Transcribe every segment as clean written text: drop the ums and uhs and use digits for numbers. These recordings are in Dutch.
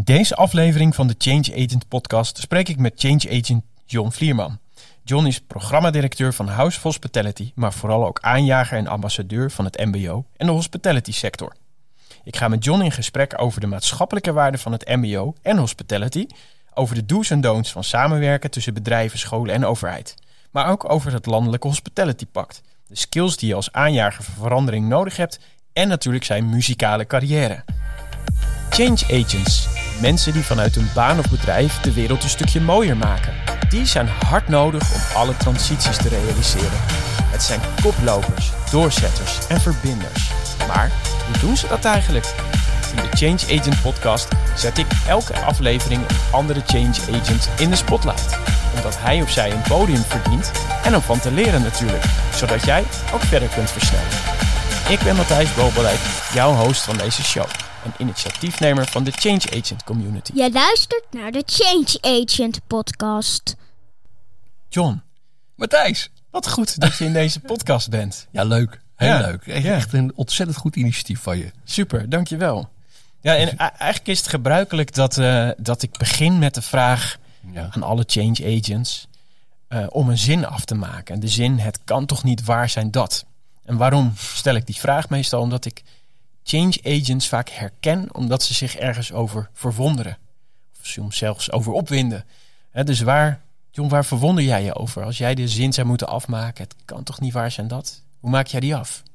deze aflevering van de Change Agent podcast spreek ik met Change Agent John Vlierman. John is programmadirecteur van House of Hospitality, maar vooral ook aanjager en ambassadeur van het MBO en de hospitality sector. Ik ga met John in gesprek over de maatschappelijke waarden van het MBO en hospitality, over de do's en don'ts van samenwerken tussen bedrijven, scholen en overheid, maar ook over het landelijke hospitality pact, de skills die je als aanjager voor verandering nodig hebt en natuurlijk zijn muzikale carrière. Change Agents, mensen die vanuit hun baan of bedrijf de wereld een stukje mooier maken. Die zijn hard nodig om alle transities te realiseren. Het zijn koplopers, doorzetters en verbinders. Maar hoe doen ze dat eigenlijk? In de Change Agent podcast zet ik elke aflevering een andere Change Agent in de spotlight. Omdat hij of zij een podium verdient en om van te leren natuurlijk. Zodat jij ook verder kunt versnellen. Ik ben Matthijs Bobelijk, jouw host van deze show. En initiatiefnemer van de Change Agent community. Je luistert naar de Change Agent podcast. John. Matthijs. Wat goed dat je in deze podcast bent. Ja, leuk. Heel leuk. Echt een ontzettend goed initiatief van je. Super, dankjewel. Ja, en eigenlijk is het gebruikelijk dat ik begin met de vraag aan alle change agents om een zin af te maken. En de zin, het kan toch niet waar zijn dat? En waarom stel ik die vraag meestal? Omdat ik change agents vaak herken omdat ze zich ergens over verwonderen. Of soms zelfs over opwinden. Dus John, waar verwonder jij je over? Als jij de zin zou moeten afmaken, het kan toch niet waar zijn dat? Hoe maak jij die af?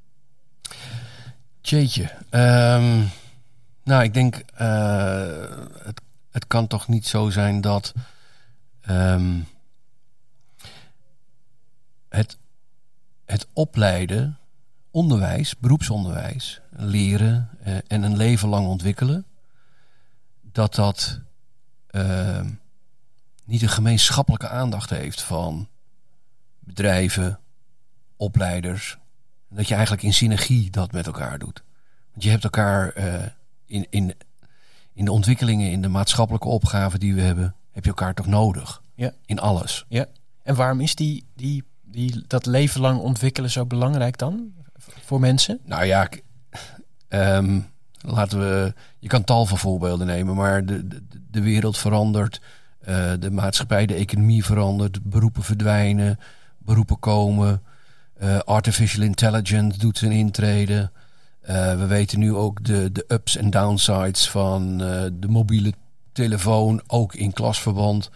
Jeetje. Nou, ik denk, het kan toch niet zo zijn dat het opleiden, onderwijs, beroepsonderwijs, leren en een leven lang ontwikkelen, dat niet een gemeenschappelijke aandacht heeft van bedrijven, opleiders. Dat je eigenlijk in synergie dat met elkaar doet. Want je hebt elkaar in de ontwikkelingen, in de maatschappelijke opgaven die we hebben, heb je elkaar toch nodig. Ja. In alles. Ja. En waarom is dat leven lang ontwikkelen zo belangrijk dan voor mensen? Nou ja, je kan tal van voorbeelden nemen, maar de wereld verandert, de maatschappij, de economie verandert, beroepen verdwijnen, beroepen komen, artificial intelligence doet zijn intrede. We weten nu ook de ups en downsides van de mobiele telefoon, ook in klasverband.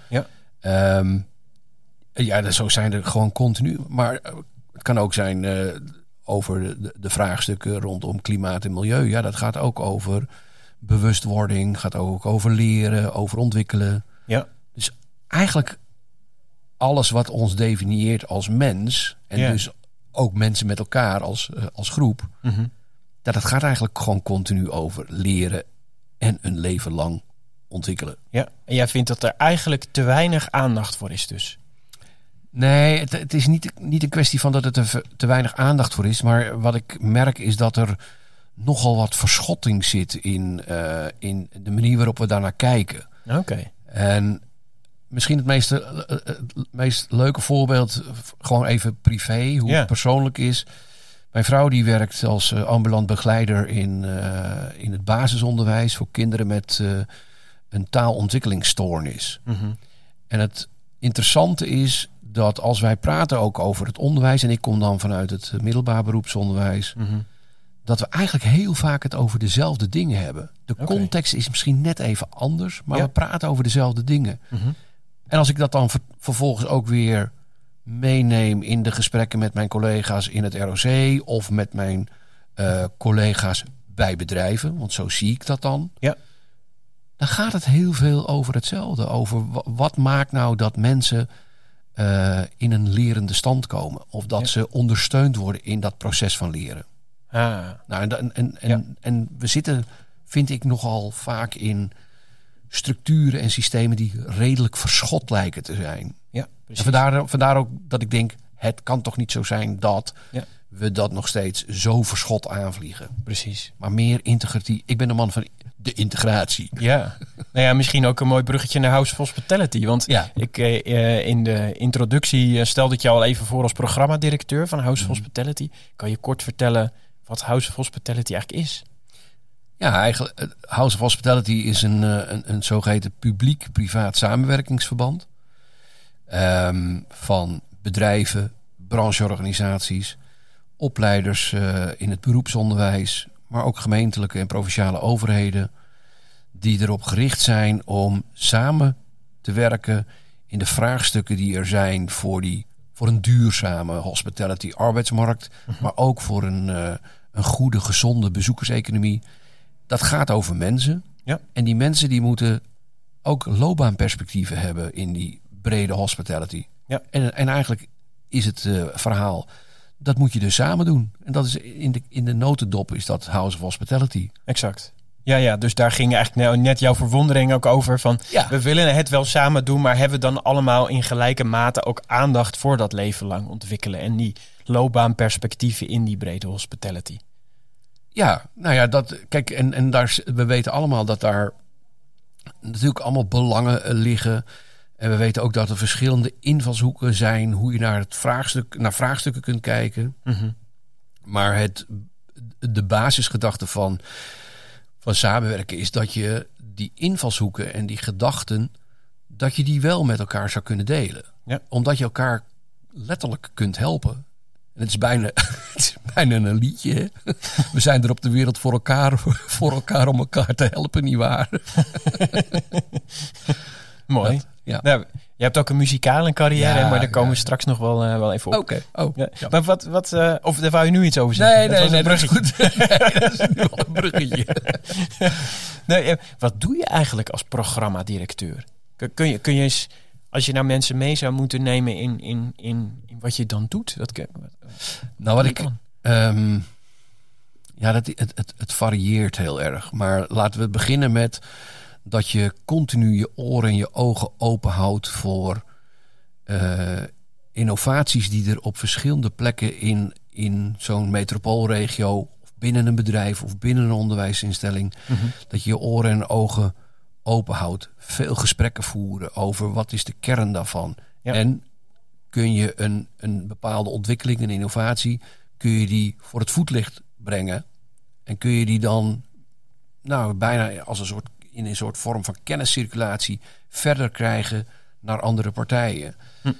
Ja. Zo zijn er gewoon continu. Maar het kan ook zijn over de vraagstukken rondom klimaat en milieu. Ja, dat gaat ook over bewustwording, gaat ook over leren, over ontwikkelen. Ja. Dus eigenlijk alles wat ons definieert als mens, en dus ook mensen met elkaar als groep, dat gaat eigenlijk gewoon continu over leren en een leven lang ontwikkelen. Ja, en jij vindt dat er eigenlijk te weinig aandacht voor is dus? Nee, het is niet een kwestie van dat er te weinig aandacht voor is. Maar wat ik merk is dat er nogal wat verschotting zit in de manier waarop we daarnaar kijken. Oké. En misschien het meest leuke voorbeeld, gewoon even privé, hoe het persoonlijk is. Mijn vrouw die werkt als ambulant begeleider in het basisonderwijs voor kinderen met een taalontwikkelingsstoornis. Mm-hmm. En het interessante is dat als wij praten ook over het onderwijs, en ik kom dan vanuit het middelbaar beroepsonderwijs, dat we eigenlijk heel vaak het over dezelfde dingen hebben. De context is misschien net even anders, maar we praten over dezelfde dingen. Mm-hmm. En als ik dat dan vervolgens ook weer meeneem in de gesprekken met mijn collega's in het ROC of met mijn collega's bij bedrijven, want zo zie ik dat dan. Ja. Dan gaat het heel veel over hetzelfde. Over wat maakt nou dat mensen in een lerende stand komen. Of dat ze ondersteund worden in dat proces van leren. Nou, en we zitten, vind ik, nogal vaak in structuren en systemen die redelijk verschot lijken te zijn. Ja, precies. En vandaar ook dat ik denk, het kan toch niet zo zijn dat we dat nog steeds zo verschot aanvliegen. Precies. Maar meer integratie. Ik ben een man van de integratie. Ja. Nou ja, misschien ook een mooi bruggetje naar House of Hospitality. Want ik in de introductie stelde ik jou al even voor als programmadirecteur van House of Hospitality. Kan je kort vertellen wat House of Hospitality eigenlijk is? Ja, eigenlijk House of Hospitality is een zogeheten publiek-privaat samenwerkingsverband. Van bedrijven, brancheorganisaties, opleiders in het beroepsonderwijs, maar ook gemeentelijke en provinciale overheden, die erop gericht zijn om samen te werken in de vraagstukken die er zijn voor een duurzame hospitality arbeidsmarkt, maar ook voor een goede, gezonde bezoekerseconomie. Dat gaat over mensen. Ja. En die mensen die moeten ook loopbaanperspectieven hebben in die brede hospitality. Ja. En eigenlijk is het verhaal, dat moet je dus samen doen. En dat is in de notendop is dat House of Hospitality. Exact. Ja, dus daar ging eigenlijk net jouw verwondering ook over. Van, Ja. We willen het wel samen doen, maar hebben we dan allemaal in gelijke mate ook aandacht voor dat leven lang ontwikkelen en die loopbaanperspectieven in die brede hospitality? Ja, nou ja, kijk, en we weten allemaal dat daar natuurlijk allemaal belangen liggen. En we weten ook dat er verschillende invalshoeken zijn hoe je naar vraagstukken kunt kijken. Mm-hmm. Maar de basisgedachte van samenwerken is dat je die invalshoeken en die gedachten, dat je die wel met elkaar zou kunnen delen. Ja. Omdat je elkaar letterlijk kunt helpen. En het is bijna een liedje. Hè? We zijn er op de wereld voor elkaar om elkaar te helpen, nietwaar? Mooi. Ja. Nou, je hebt ook een muzikale carrière, Ja, maar daar komen we ja. straks nog wel even op. Oké. Oh, Ja. ja. Maar of daar wou je nu iets over zeggen? Nee, dat was een dat is bruggetje. goed. Nee, dat is nu al een bruggetje. Nee, wat doe je eigenlijk als programmadirecteur? Kun je eens, als je nou mensen mee zou moeten nemen in wat je dan doet? Nou, wat het varieert heel erg. Maar laten we beginnen met dat je continu je oren en je ogen open houdt voor innovaties die er op verschillende plekken in zo'n metropoolregio, of binnen een bedrijf of binnen een onderwijsinstelling, dat je je oren en ogen open houdt. Veel gesprekken voeren over wat is de kern daarvan. Ja. En kun je een bepaalde ontwikkeling, een innovatie, kun je die voor het voetlicht brengen. En kun je die dan bijna als in een soort vorm van kenniscirculatie verder krijgen naar andere partijen.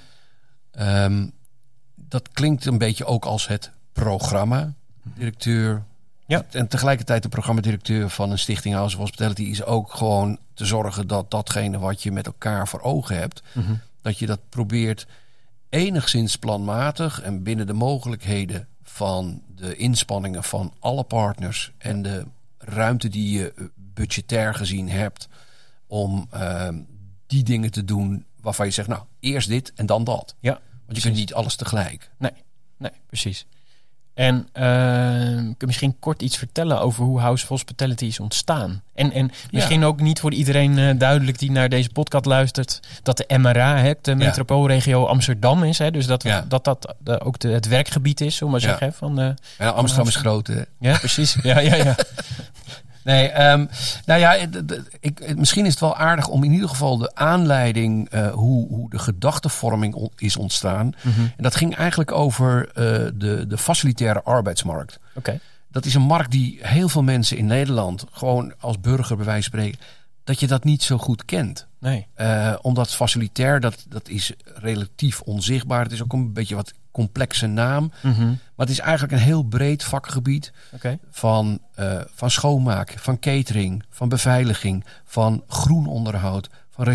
Dat klinkt een beetje ook als het programmadirecteur. Ja. En tegelijkertijd de programmadirecteur van een stichting House of Hospitality is ook gewoon te zorgen dat datgene wat je met elkaar voor ogen hebt, dat je dat probeert enigszins planmatig en binnen de mogelijkheden van de inspanningen van alle partners en de ruimte die je budgetair gezien hebt om die dingen te doen waarvan je zegt, nou, eerst dit en dan dat. Ja, want je kunt niet alles tegelijk. Nee, precies. En kun je misschien kort iets vertellen over hoe House of Hospitality is ontstaan? En misschien ook niet voor iedereen duidelijk die naar deze podcast luistert, dat de MRA, de metropoolregio Amsterdam is. Hè? Dus dat ook het werkgebied is, zullen we maar zeggen. Van, Amsterdam is groot. Hè? Ja, precies. Ja. Nee, misschien is het wel aardig om in ieder geval de aanleiding, hoe de gedachtevorming is ontstaan. En dat ging eigenlijk over de facilitaire arbeidsmarkt. Okay. Dat is een markt die heel veel mensen in Nederland, gewoon als burger bij wijze van spreken, dat je dat niet zo goed kent. Nee. Omdat facilitair, dat is relatief onzichtbaar. Het is ook een beetje wat complexe naam. Maar het is eigenlijk een heel breed vakgebied. Okay. Van schoonmaak, van catering, van beveiliging, van groen onderhoud, van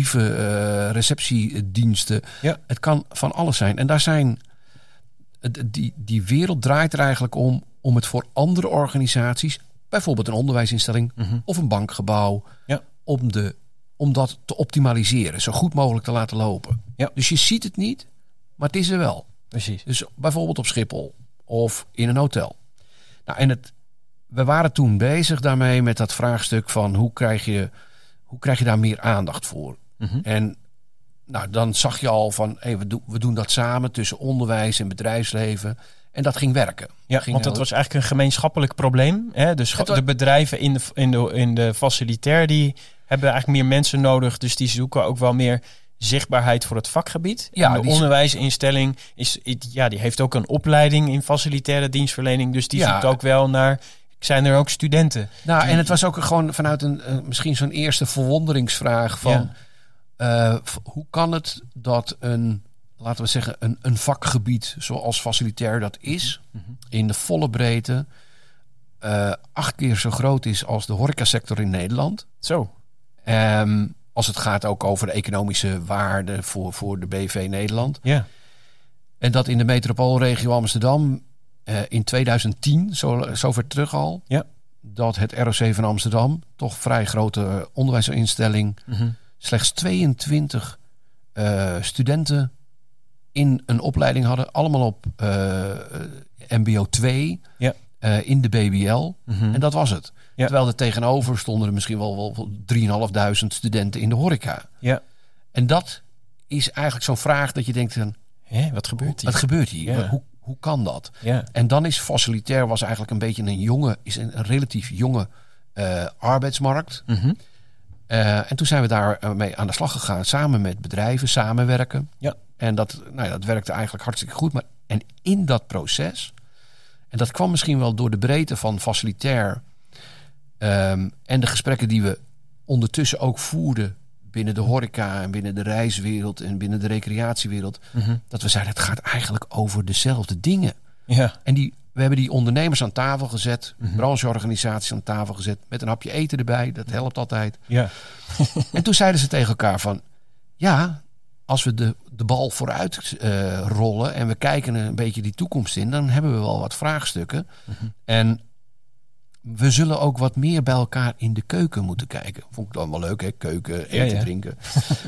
receptiediensten. Ja. Het kan van alles zijn. En daar zijn die wereld draait er eigenlijk om het voor andere organisaties, bijvoorbeeld een onderwijsinstelling of een bankgebouw, om dat te optimaliseren, zo goed mogelijk te laten lopen. Ja. Dus je ziet het niet, maar het is er wel. Precies. Dus bijvoorbeeld op Schiphol of in een hotel. Nou, en we waren toen bezig daarmee met dat vraagstuk van hoe krijg je daar meer aandacht voor? En dan zag je al van, we doen dat samen tussen onderwijs en bedrijfsleven. En dat ging werken. Ja, want dat was eigenlijk een gemeenschappelijk probleem. Hè? Dus de bedrijven in de facilitair, die hebben eigenlijk meer mensen nodig. Dus die zoeken ook wel meer zichtbaarheid voor het vakgebied. Ja, en de onderwijsinstelling die heeft ook een opleiding in facilitaire dienstverlening. Dus die zoekt ook wel naar zijn er ook studenten. Nou, en het was ook gewoon vanuit misschien zo'n eerste verwonderingsvraag van... hoe kan het dat laten we zeggen, een vakgebied zoals facilitair dat is... in de volle breedte 8 keer zo groot is als de horecasector in Nederland. Zo. Als het gaat ook over de economische waarde voor de BV Nederland. Ja. En dat in de metropoolregio Amsterdam in 2010, zover terug al... Ja. dat het ROC van Amsterdam, toch vrij grote onderwijsinstelling... slechts 22 studenten in een opleiding hadden. Allemaal op mbo 2 in de BBL. En dat was het. Ja. Terwijl er tegenover stonden er misschien wel 3.500 studenten in de horeca. Ja. En dat is eigenlijk zo'n vraag dat je denkt... Wat gebeurt hier? Wat gebeurt hier? Ja. Hoe kan dat? Ja. En dan is facilitair was eigenlijk een beetje een relatief jonge arbeidsmarkt. En toen zijn we daarmee aan de slag gegaan. Samen met bedrijven, samenwerken. Ja. En dat werkte eigenlijk hartstikke goed. En in dat proces... en dat kwam misschien wel door de breedte van facilitair... en de gesprekken die we ondertussen ook voerden... binnen de horeca en binnen de reiswereld... en binnen de recreatiewereld... dat we zeiden, het gaat eigenlijk over dezelfde dingen. Ja. En we hebben die ondernemers aan tafel gezet... brancheorganisaties aan tafel gezet... met een hapje eten erbij, dat helpt altijd. Ja. En toen zeiden ze tegen elkaar van... ja, als we de bal vooruit rollen... en we kijken een beetje die toekomst in... dan hebben we wel wat vraagstukken. En we zullen ook wat meer bij elkaar in de keuken moeten kijken. Vond ik dan wel leuk, hè? Keuken, eten, drinken.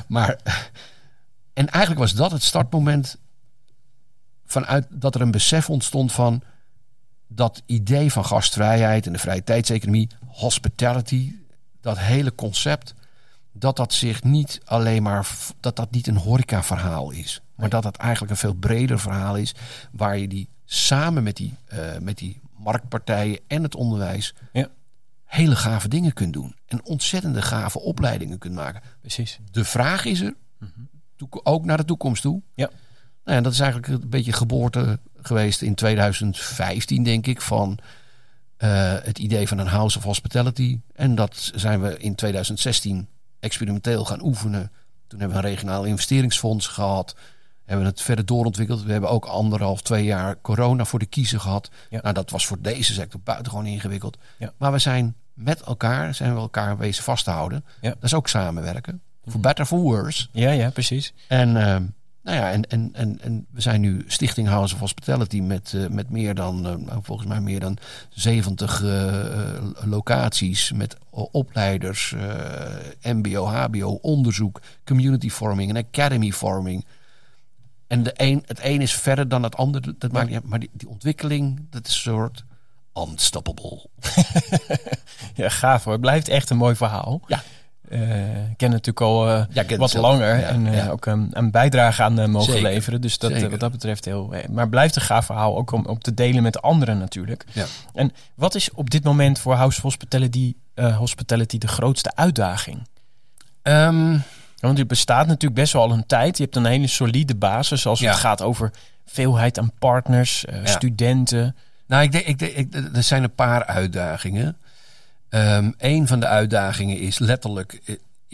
En eigenlijk was dat het startmoment... vanuit dat er een besef ontstond van... dat idee van gastvrijheid en de vrije tijdseconomie... hospitality, dat hele concept... dat zich niet alleen maar... dat niet een horecaverhaal is. Maar dat het eigenlijk een veel breder verhaal is... waar je die samen met die marktpartijen en het onderwijs... hele gave dingen kunt doen. En ontzettende gave opleidingen kunt maken. Precies. De vraag is er, ook naar de toekomst toe. Ja. Nou ja, dat is eigenlijk een beetje geboorte geweest in 2015, denk ik... van het idee van een House of Hospitality. En dat zijn we in 2016 experimenteel gaan oefenen. Toen hebben we een regionaal investeringsfonds gehad... hebben we het verder doorontwikkeld. We hebben ook 1,5-2 jaar corona voor de kiezer gehad. Ja. Nou, dat was voor deze sector buitengewoon ingewikkeld. Ja. Maar we zijn met elkaar, elkaar wezen vasthouden. Ja. Dat is ook samenwerken. For better, for worse. Ja, precies. En, en we zijn nu Stichting House of Hospitality met meer dan, volgens mij meer dan 70 locaties. Met opleiders, mbo, hbo, onderzoek, community forming en academy forming. En het een is verder dan het ander. Dat maakt niet uit. Maar die ontwikkeling, dat is een soort unstoppable. Ja, gaaf hoor. Het blijft echt een mooi verhaal. Ja. Ik ken het natuurlijk al wat langer. Ja, en ook een bijdrage aan mogen leveren. Dus dat, wat dat betreft heel... Maar het blijft een gaaf verhaal. Ook om te delen met anderen natuurlijk. Ja. En wat is op dit moment voor House Hospitality de grootste uitdaging? Want het bestaat natuurlijk best wel al een tijd. Je hebt een hele solide basis als het gaat over veelheid aan partners, studenten. Nou, ik denk, er zijn een paar uitdagingen. Een van de uitdagingen is letterlijk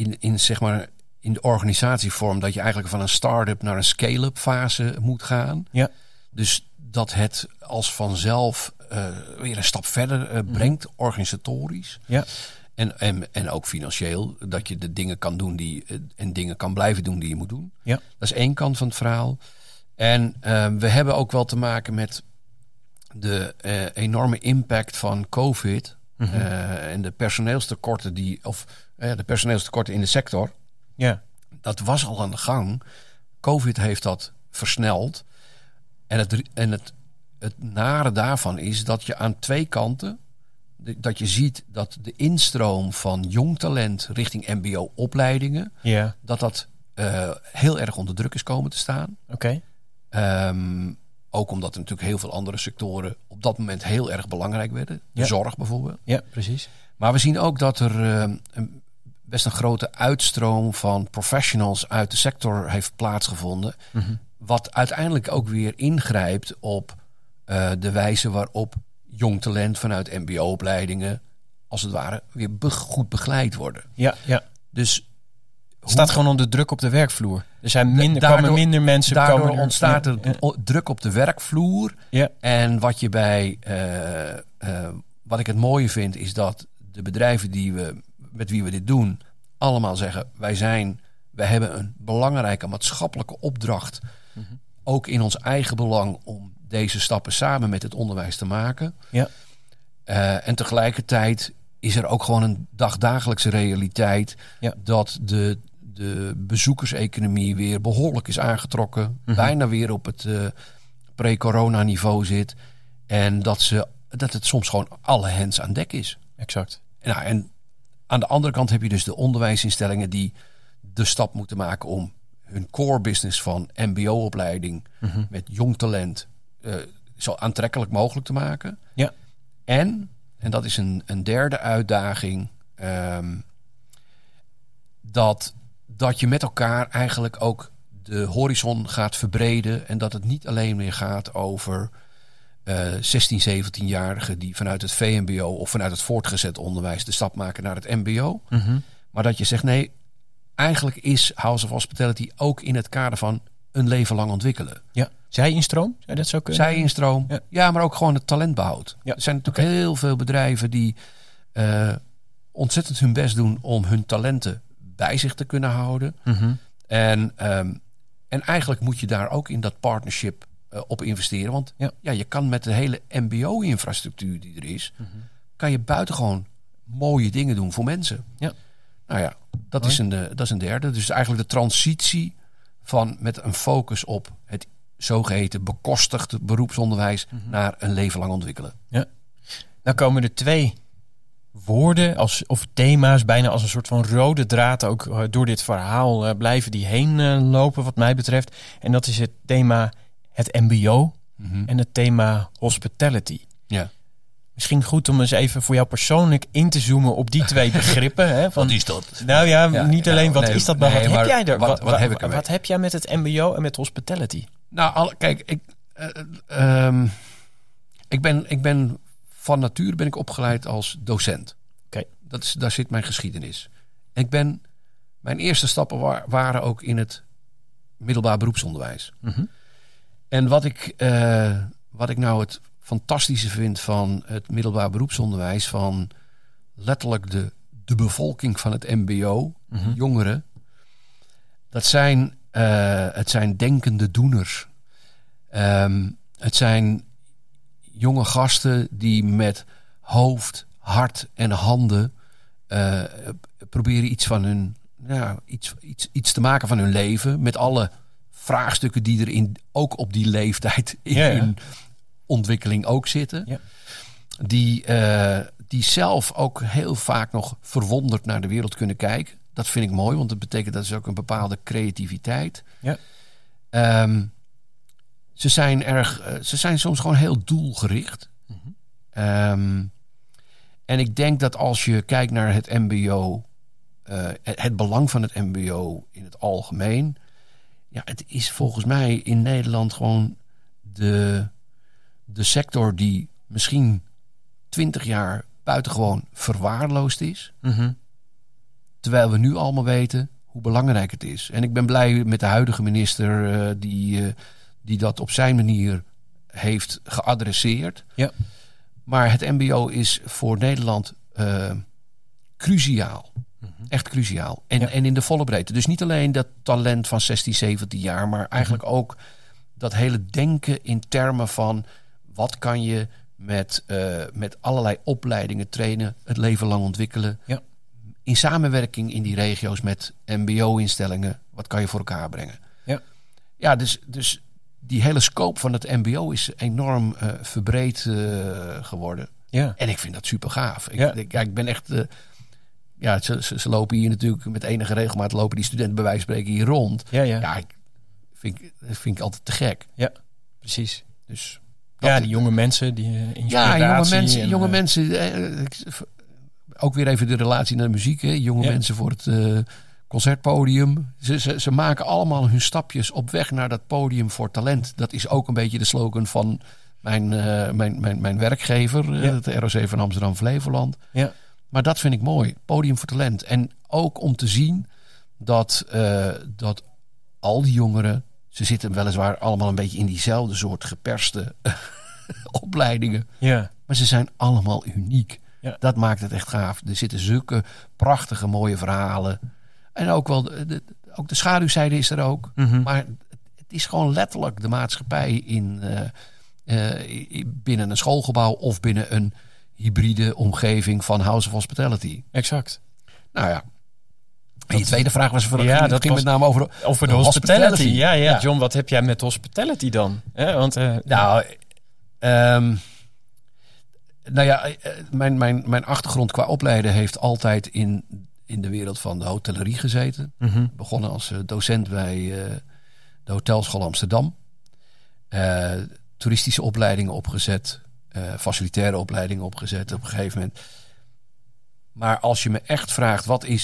in de organisatievorm... dat je eigenlijk van een start-up naar een scale-up fase moet gaan. Ja. Dus dat het als vanzelf weer een stap verder brengt, organisatorisch. Ja. En ook financieel, dat je de dingen kan doen en dingen kan blijven doen die je moet doen. Ja. Dat is één kant van het verhaal. En we hebben ook wel te maken met de enorme impact van COVID en de personeelstekorten de personeelstekorten in de sector. Ja. Dat was al aan de gang. COVID heeft dat versneld. En het nare daarvan is dat je aan twee kanten... dat je ziet dat de instroom van jong talent richting mbo-opleidingen... dat heel erg onder druk is komen te staan. Okay. Ook omdat er natuurlijk heel veel andere sectoren op dat moment heel erg belangrijk werden. De zorg bijvoorbeeld. Ja, precies. Maar we zien ook dat er best een grote uitstroom van professionals uit de sector heeft plaatsgevonden. Wat uiteindelijk ook weer ingrijpt op de wijze waarop jong talent vanuit mbo-opleidingen, als het ware, weer goed begeleid worden. Ja. Dus het staat gewoon onder druk op de werkvloer. Er zijn komen minder mensen. Daardoor ontstaat er druk op de werkvloer. Ja. En wat je wat ik het mooie vind, is dat de bedrijven met wie we dit doen, allemaal zeggen, wij hebben een belangrijke maatschappelijke opdracht, ook in ons eigen belang, om deze stappen samen met het onderwijs te maken. Ja. En tegelijkertijd is er ook gewoon een dagdagelijkse realiteit dat de bezoekerseconomie weer behoorlijk is aangetrokken. Bijna weer op het pre-corona niveau zit. En dat het soms gewoon alle hens aan dek is. Exact. En aan de andere kant heb je dus de onderwijsinstellingen die de stap moeten maken om hun core business van mbo-opleiding met jong talent zo aantrekkelijk mogelijk te maken. Ja. En dat is een derde uitdaging, dat je met elkaar eigenlijk ook de horizon gaat verbreden. En dat het niet alleen meer gaat over 16, 17-jarigen die vanuit het VMBO of vanuit het voortgezet onderwijs de stap maken naar het mbo. Maar dat je zegt, nee, eigenlijk is House of Hospitality ook in het kader van een leven lang ontwikkelen. Ja. Zij-instroom? Zou je dat zo kunnen? Zij-instroom. Ja, maar ook gewoon het talentbehoud. Ja. Er zijn natuurlijk heel veel bedrijven die ontzettend hun best doen om hun talenten bij zich te kunnen houden. En eigenlijk moet je daar ook in dat partnership op investeren. Want je kan met de hele mbo-infrastructuur die er is, kan je buitengewoon mooie dingen doen voor mensen. Ja. Nou ja, dat is een derde. Dus eigenlijk de transitie met een focus op het zogeheten bekostigd beroepsonderwijs naar een leven lang ontwikkelen. Ja. Nou komen er 2 woorden of thema's bijna als een soort van rode draad ook door dit verhaal blijven die heen lopen wat mij betreft. En dat is het thema het mbo en het thema hospitality. Ja. Misschien goed om eens even voor jou persoonlijk in te zoomen op die 2 begrippen. Hè, wat is dat? Nou ja, niet alleen wat is dat, maar wat heb jij er? Wat heb jij met het mbo en met hospitality? Nou, kijk, ik ben van nature opgeleid als docent. Okay. Daar zit mijn geschiedenis. Mijn eerste stappen waren ook in het middelbaar beroepsonderwijs. En wat ik nou het fantastische vind van het middelbaar beroepsonderwijs, van letterlijk de bevolking van het mbo, jongeren, het zijn denkende doeners. Het zijn jonge gasten die met hoofd, hart en handen proberen iets van hun, iets te maken van hun leven, met alle vraagstukken die er ook op die leeftijd in hun ontwikkeling ook zitten. Ja. Die zelf ook heel vaak nog verwonderd naar de wereld kunnen kijken. Dat vind ik mooi, want dat betekent dat is ook een bepaalde creativiteit. Ja. Ze zijn soms gewoon heel doelgericht. En ik denk dat als je kijkt naar het mbo, het belang van het mbo in het algemeen, het is volgens mij in Nederland gewoon de sector die misschien 20 jaar buitengewoon verwaarloosd is. Terwijl we nu allemaal weten hoe belangrijk het is. En ik ben blij met de huidige minister die dat op zijn manier heeft geadresseerd. Ja. Maar het mbo is voor Nederland cruciaal. Echt cruciaal. En in de volle breedte. Dus niet alleen dat talent van 16, 17 jaar, maar eigenlijk ook dat hele denken in termen van wat kan je met allerlei opleidingen trainen, het leven lang ontwikkelen. Ja. In samenwerking in die regio's met mbo-instellingen, wat kan je voor elkaar brengen? Ja, dus die hele scope van het mbo is enorm verbreed geworden. Ja. En ik vind dat super gaaf. Ik ben echt... ze lopen hier natuurlijk met enige regelmaat, lopen die studenten bij wijze van spreken hier rond. Ja, vind ik altijd te gek. Ja, precies. Dus die jonge mensen, die inspiratie. Ja, jonge mensen. Ook weer even de relatie naar de muziek. Hè. Jonge mensen voor het concertpodium. Ze maken allemaal hun stapjes op weg naar dat podium voor talent. Dat is ook een beetje de slogan van mijn werkgever, het ROC van Amsterdam-Flevoland. Ja. Maar dat vind ik mooi. Podium voor talent. En ook om te zien dat al die jongeren, ze zitten weliswaar allemaal een beetje in diezelfde soort geperste opleidingen. Ja. Maar ze zijn allemaal uniek. Ja. Dat maakt het echt gaaf. Er zitten zulke prachtige mooie verhalen. En ook wel ook de schaduwzijde is er ook. Mm-hmm. Maar het is gewoon letterlijk de maatschappij binnen een schoolgebouw of binnen een hybride omgeving van House of Hospitality. Exact. Nou ja. En je tweede vraag was ging met name over de hospitality. Ja, John, wat heb jij met hospitality dan? Want, mijn achtergrond qua opleiden heeft altijd in de wereld van de hotellerie gezeten. Mm-hmm. Begonnen als docent bij de Hotelschool Amsterdam. Toeristische opleidingen opgezet. Facilitaire opleidingen opgezet op een gegeven moment. Maar als je me echt vraagt,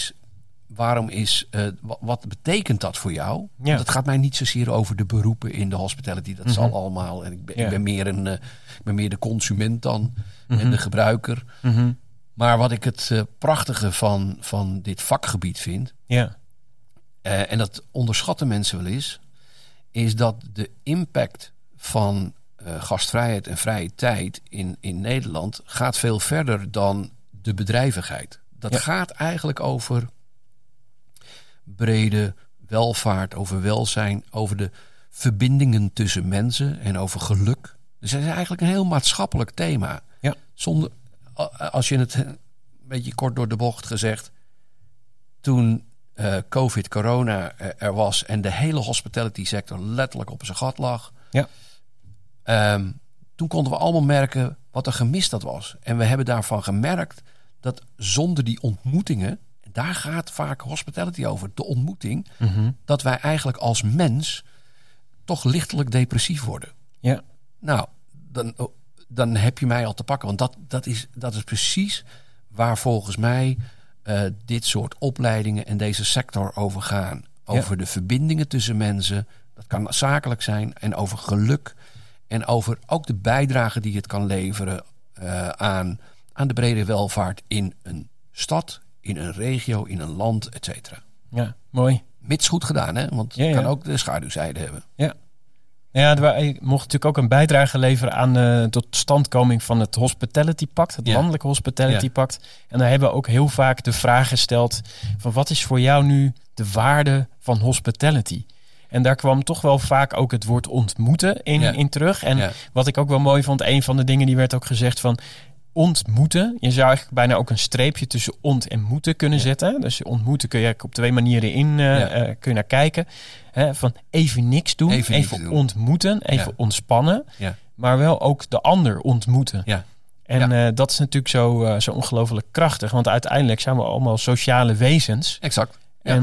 wat betekent dat voor jou? Ja. Want het gaat mij niet zozeer over de beroepen in de hospitality. Dat zal allemaal. En ik ben meer de consument dan en de gebruiker. Mm-hmm. Maar wat ik het prachtige van dit vakgebied vind, en dat onderschatten mensen wel eens, is dat de impact van gastvrijheid en vrije tijd in Nederland gaat veel verder dan de bedrijvigheid. Dat gaat eigenlijk over brede welvaart, over welzijn, over de verbindingen tussen mensen en over geluk. Dus het is eigenlijk een heel maatschappelijk thema. Ja. Zonder, als je het een beetje kort door de bocht gezegd, toen corona er was en de hele hospitality sector letterlijk op zijn gat lag, toen konden we allemaal merken wat er gemist dat was. En we hebben daarvan gemerkt dat zonder die ontmoetingen, daar gaat vaak hospitality over, de ontmoeting, dat wij eigenlijk als mens toch lichtelijk depressief worden. Ja. Nou, dan heb je mij al te pakken. Want dat is precies waar volgens mij dit soort opleidingen en deze sector over gaan. Over de verbindingen tussen mensen. Dat kan zakelijk zijn. En over geluk. En over ook de bijdrage die het kan leveren aan de brede welvaart in een stad, in een regio, in een land, et cetera. Ja, mooi. Mits goed gedaan, hè? Want het kan ook de schaduwzijde hebben. Ja. Ja, je mocht natuurlijk ook een bijdrage leveren aan de totstandkoming van het Hospitality Pact, het landelijke Hospitality Pact. En daar hebben we ook heel vaak de vraag gesteld van wat is voor jou nu de waarde van hospitality? En daar kwam toch wel vaak ook het woord ontmoeten in terug. En wat ik ook wel mooi vond, een van de dingen die werd ook gezegd van ontmoeten. Je zou eigenlijk bijna ook een streepje tussen ont en moeten kunnen zetten. Dus ontmoeten kun je op 2 manieren kun je naar kijken. Van even niks doen, even ontmoeten, even ontspannen. Ja. Maar wel ook de ander ontmoeten. Ja. En dat is natuurlijk zo ongelooflijk krachtig. Want uiteindelijk zijn we allemaal sociale wezens. Exact. Ja.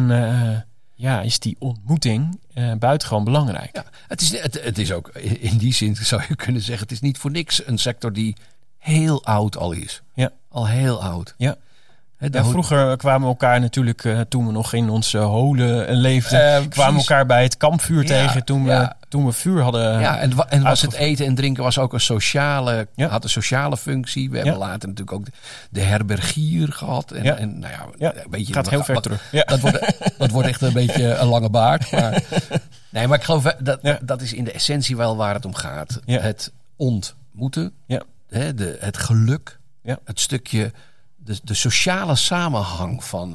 En is die ontmoeting buitengewoon belangrijk. Ja, het is ook, in die zin zou je kunnen zeggen, het is niet voor niks een sector die heel oud al is. Ja. Al heel oud. Ja. Vroeger kwamen we elkaar natuurlijk, toen we nog in onze holen leefden, kwamen we elkaar bij het kampvuur tegen toen we vuur hadden. Ja, en was het eten en drinken was ook had een sociale functie. We hebben later natuurlijk ook de herbergier gehad. En een beetje, gaat heel ver terug. Ja. Dat wordt echt een beetje een lange baard. Maar, maar ik geloof dat is in de essentie wel waar het om gaat. Ja. Het ontmoeten, het geluk, het stukje de sociale samenhang van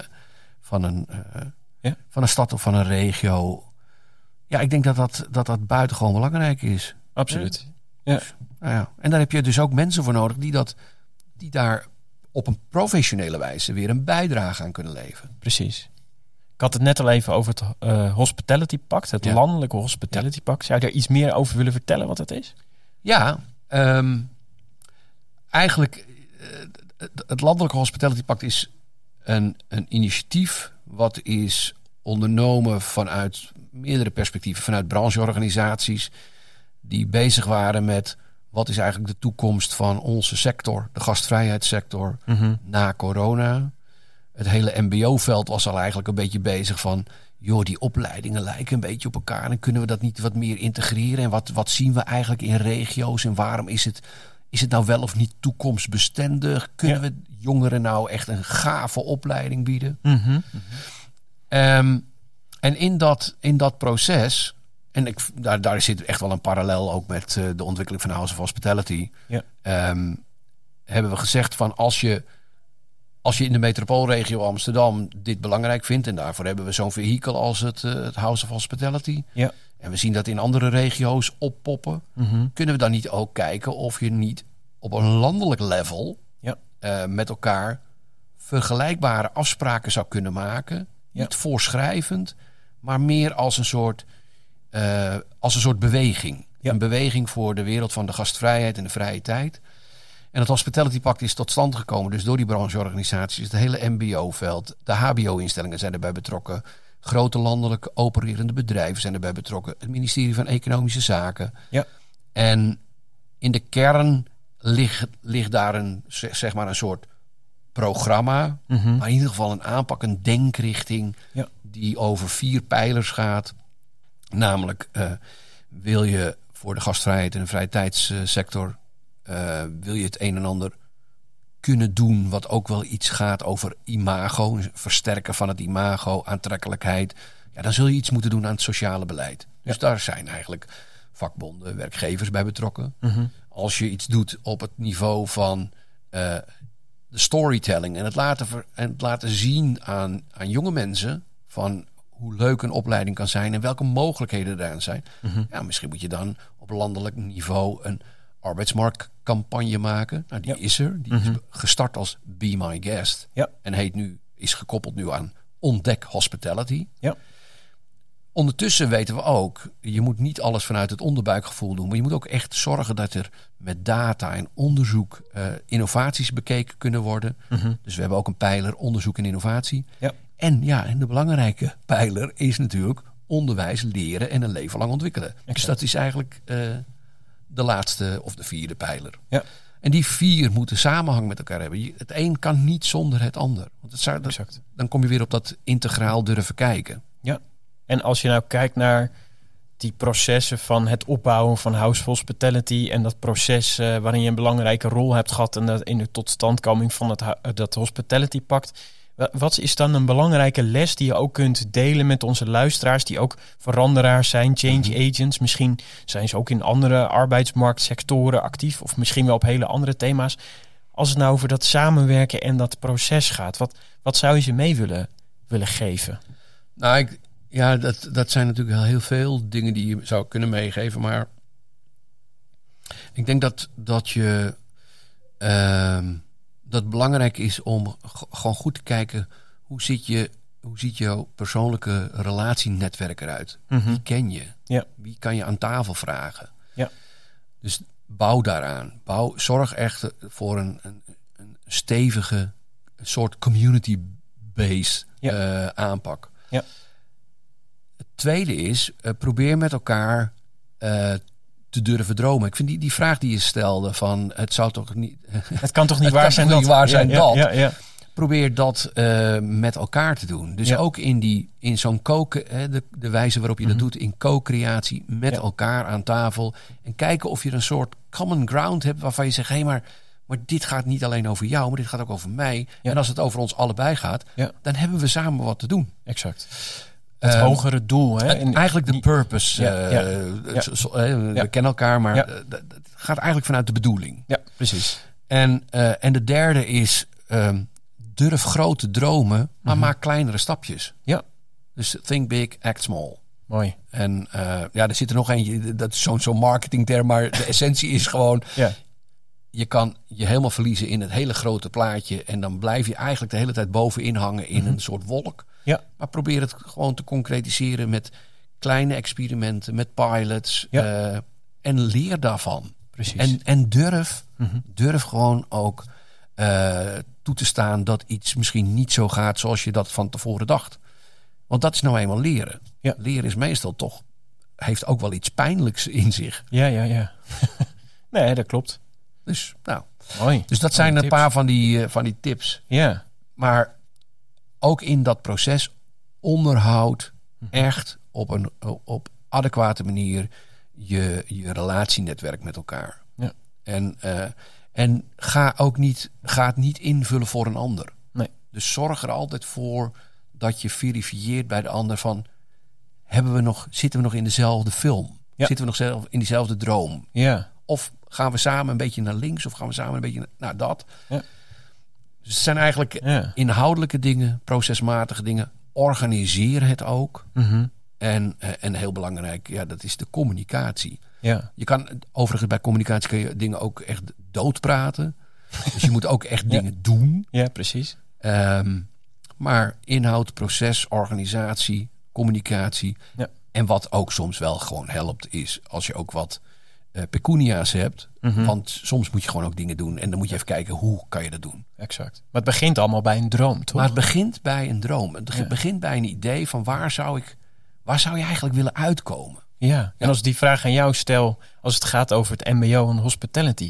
een stad of van een regio. Ja, ik denk dat buitengewoon belangrijk is. Absoluut. Ja. En daar heb je dus ook mensen voor nodig die daar op een professionele wijze weer een bijdrage aan kunnen leveren. Precies. Ik had het net al even over het Hospitality Pact, het landelijke Hospitality Pact. Zou je daar iets meer over willen vertellen wat het is? Ja, eigenlijk het landelijke Hospitality Pact is een initiatief wat is ondernomen vanuit meerdere perspectieven. Vanuit brancheorganisaties die bezig waren met wat is eigenlijk de toekomst van onze sector, de gastvrijheidssector, na corona. Het hele mbo-veld was al eigenlijk een beetje bezig van joh, die opleidingen lijken een beetje op elkaar. En kunnen we dat niet wat meer integreren? En wat zien we eigenlijk in regio's? En waarom is het nou wel of niet toekomstbestendig? Kunnen we jongeren nou echt een gave opleiding bieden? Mm-hmm. En in dat proces, en daar zit echt wel een parallel ook met de ontwikkeling van House of Hospitality. Ja. Hebben we gezegd van als je in de metropoolregio Amsterdam dit belangrijk vindt, en daarvoor hebben we zo'n vehikel als het House of Hospitality. Ja. En we zien dat in andere regio's oppoppen. Mm-hmm. Kunnen we dan niet ook kijken of je niet op een landelijk level met elkaar vergelijkbare afspraken zou kunnen maken? Ja. Niet voorschrijvend, maar meer als een soort beweging. Ja. Een beweging voor de wereld van de gastvrijheid en de vrije tijd. En het Hospitality Pact is tot stand gekomen dus door die brancheorganisaties. Het hele mbo-veld, de hbo-instellingen zijn erbij betrokken. Grote landelijk opererende bedrijven zijn erbij betrokken. Het ministerie van Economische Zaken. Ja. En in de kern ligt daar een soort programma. Mm-hmm. Maar in ieder geval een aanpak, een denkrichting die over 4 pijlers gaat. Namelijk, wil je voor de gastvrijheid en de vrije tijdssector wil je het een en ander kunnen doen wat ook wel iets gaat over imago, versterken van het imago, aantrekkelijkheid. Ja, dan zul je iets moeten doen aan het sociale beleid. Dus daar zijn eigenlijk vakbonden, werkgevers bij betrokken. Mm-hmm. Als je iets doet op het niveau van de storytelling en het laten zien aan jonge mensen van hoe leuk een opleiding kan zijn en welke mogelijkheden er zijn. Mm-hmm. Ja, misschien moet je dan op landelijk niveau een arbeidsmarktcampagne maken. Nou, die is er. Die is gestart als Be My Guest. Ja. En is gekoppeld nu aan Ontdek Hospitality. Ja. Ondertussen weten we ook, je moet niet alles vanuit het onderbuikgevoel doen. Maar je moet ook echt zorgen dat er met data en onderzoek innovaties bekeken kunnen worden. Mm-hmm. Dus we hebben ook een pijler onderzoek en innovatie. Ja. En de belangrijke pijler is natuurlijk onderwijs, leren en een leven lang ontwikkelen. Exact. Dus dat is eigenlijk de laatste of de 4e pijler. Ja. En die 4 moeten samenhang met elkaar hebben. Het een kan niet zonder het ander. Want dan kom je weer op dat integraal durven kijken. Ja. En als je nou kijkt naar die processen van het opbouwen van House of Hospitality en dat proces waarin je een belangrijke rol hebt gehad in de totstandkoming van dat Hospitality Pact. Wat is dan een belangrijke les die je ook kunt delen met onze luisteraars die ook veranderaars zijn, change agents? Misschien zijn ze ook in andere arbeidsmarktsectoren actief of misschien wel op hele andere thema's. Als het nou over dat samenwerken en dat proces gaat, wat zou je ze mee willen geven? Nou, dat zijn natuurlijk heel veel dingen die je zou kunnen meegeven. Maar ik denk dat je dat belangrijk is om gewoon goed te kijken hoe ziet jouw persoonlijke relatienetwerk eruit? Mm-hmm. Wie ken je? Ja. Wie kan je aan tafel vragen? Ja. Dus bouw daaraan. Zorg echt voor een stevige soort community-based aanpak. Ja. Het tweede is, probeer met elkaar te durven dromen. Ik vind die vraag die je stelde van het zou toch niet... Het kan toch niet waar zijn dat? Waar zijn dat? Ja. Probeer dat met elkaar te doen. Dus ook in zo'n koken, de wijze waarop je dat doet, in co-creatie met elkaar aan tafel. En kijken of je een soort common ground hebt waarvan je zegt, maar dit gaat niet alleen over jou, maar dit gaat ook over mij. Ja. En als het over ons allebei gaat, dan hebben we samen wat te doen. Exact. Het hogere doel. Hè? Eigenlijk de purpose. We kennen elkaar, maar het gaat eigenlijk vanuit de bedoeling. Ja, precies. En de derde is, durf groot te dromen, maar maak kleinere stapjes. Ja. Dus think big, act small. Mooi. En er zit er nog eentje, dat is zo'n marketingterm, maar de essentie is gewoon... Ja. Je kan je helemaal verliezen in het hele grote plaatje en dan blijf je eigenlijk de hele tijd bovenin hangen in een soort wolk. Ja. Maar probeer het gewoon te concretiseren met kleine experimenten, met pilots en leer daarvan. Precies. En durf gewoon ook toe te staan dat iets misschien niet zo gaat zoals je dat van tevoren dacht. Want dat is nou eenmaal leren. Ja. Leren is meestal toch, heeft ook wel iets pijnlijks in zich. Ja. Nee, dat klopt. Dus, mooi. Dus dat zijn een paar van die tips. Ja. Maar ook in dat proces onderhoud echt op adequate manier je relatienetwerk met elkaar. Ja. En ga het niet invullen voor een ander. Nee. Dus zorg er altijd voor dat je verifieert bij de ander van... zitten we nog in dezelfde film? Ja. Zitten we nog in diezelfde droom? Ja. Of gaan we samen een beetje naar links? Of gaan we samen een beetje naar dat? Ja. Dus het zijn eigenlijk inhoudelijke dingen, procesmatige dingen. Organiseer het ook. Mm-hmm. En heel belangrijk, dat is de communicatie. Ja. Je kan, overigens bij communicatie kun je dingen ook echt doodpraten. Dus je moet ook echt dingen doen. Ja, precies. Maar inhoud, proces, organisatie, communicatie. Ja. En wat ook soms wel gewoon helpt is als je ook wat pecunia's hebt. Mm-hmm. Want soms moet je gewoon ook dingen doen. En dan moet je even kijken, hoe kan je dat doen? Exact. Maar het begint allemaal bij een droom, toch? Maar het begint bij een droom. Het begint bij een idee van waar zou je eigenlijk willen uitkomen? Ja, en als ik die vraag aan jou stel, als het gaat over het mbo en hospitality.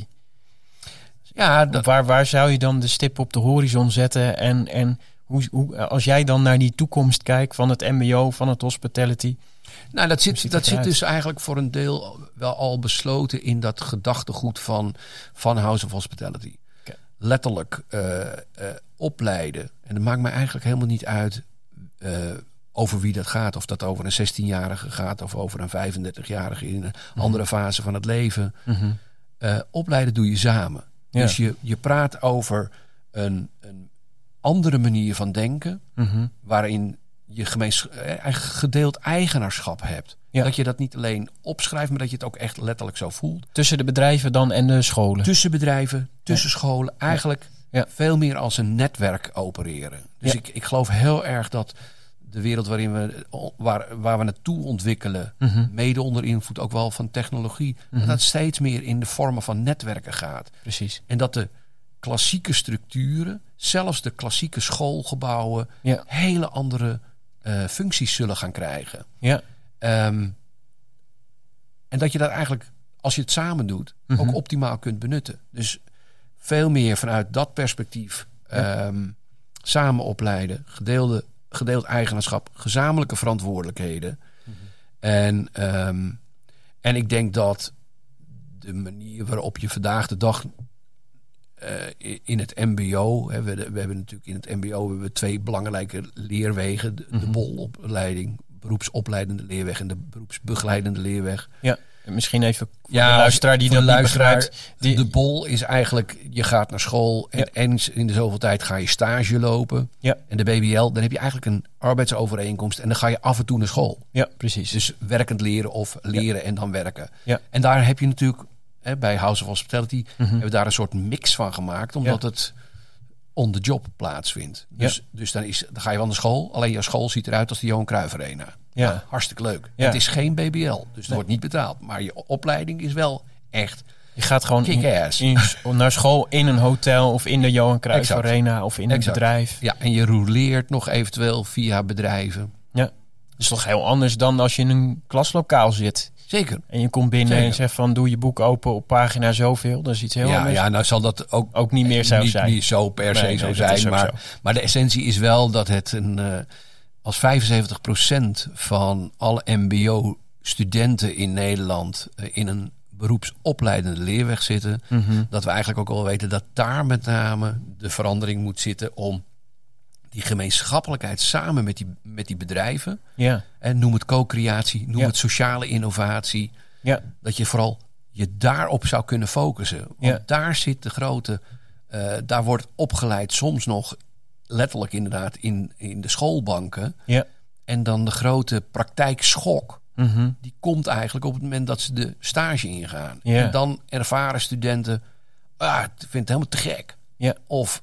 Ja, Waar zou je dan de stip op de horizon zetten? En hoe, als jij dan naar die toekomst kijkt van het mbo, van het hospitality... Nou, dat zit dus eigenlijk voor een deel wel al besloten in dat gedachtegoed van House of Hospitality. Okay. Letterlijk opleiden. En het maakt mij eigenlijk helemaal niet uit over wie dat gaat. Of dat over een 16-jarige gaat of over een 35-jarige in een andere fase van het leven. Mm-hmm. Opleiden doe je samen. Ja. Dus je praat over een andere manier van denken. Mm-hmm. Waarin je gedeeld eigenaarschap hebt. Ja. Dat je dat niet alleen opschrijft, maar dat je het ook echt letterlijk zo voelt. Tussen de bedrijven dan en de scholen. Tussen bedrijven, tussen scholen. Eigenlijk veel meer als een netwerk opereren. Dus ik geloof heel erg dat de wereld waar we naartoe ontwikkelen, mede onder invloed ook wel van technologie, dat steeds meer in de vormen van netwerken gaat. Precies. En dat de klassieke structuren, zelfs de klassieke schoolgebouwen, hele andere functies zullen gaan krijgen. Ja. En dat je dat eigenlijk, als je het samen doet, ook optimaal kunt benutten. Dus veel meer vanuit dat perspectief samen opleiden, gedeeld eigenaarschap, gezamenlijke verantwoordelijkheden. En ik denk dat de manier waarop je vandaag de dag in het mbo... we hebben natuurlijk in het mbo 2 belangrijke leerwegen. De bolopleiding, beroepsopleidende leerweg en de beroepsbegeleidende leerweg. Ja, misschien even voor de luisteraar die dat niet begrijpt. De bol is eigenlijk, je gaat naar school en eens in de zoveel tijd ga je stage lopen. Ja. En de BBL, dan heb je eigenlijk een arbeidsovereenkomst en dan ga je af en toe naar school. Ja, precies. Dus werkend leren of leren en dan werken. Ja. En daar heb je natuurlijk, bij House of Hospitality, hebben we daar een soort mix van gemaakt, omdat het on the job plaatsvindt. Dus dan ga je wel naar school, alleen jouw school ziet eruit als de Johan Cruijff Arena. Ja. Nou, hartstikke leuk. Ja. Het is geen BBL, dus het wordt niet betaald. Maar je opleiding is wel echt Je gaat gewoon kick-ass. naar school in een hotel of in de Johan Cruijff Exact. Arena of in een bedrijf. Ja, en je rouleert nog eventueel via bedrijven. Ja, dat is toch heel anders dan als je in een klaslokaal zit. Zeker. En je komt binnen en zegt van doe je boek open op pagina zoveel. Dat is iets heel anders. Ja, nou zal dat ook niet meer zo zijn. Niet zo per se zo zijn. Maar de essentie is wel dat het als 75% van alle mbo-studenten in Nederland in een beroepsopleidende leerweg zitten. Dat we eigenlijk ook al weten dat daar met name de verandering moet zitten om die gemeenschappelijkheid samen met die bedrijven. Ja. En noem het co-creatie, noem het sociale innovatie. Ja. Dat je vooral je daarop zou kunnen focussen. Want daar zit de grote... daar wordt opgeleid soms nog letterlijk inderdaad in de schoolbanken. Ja. En dan de grote praktijkschok. Die komt eigenlijk op het moment dat ze de stage ingaan. Ja. En dan ervaren studenten... ik vind het helemaal te gek. Ja. Of,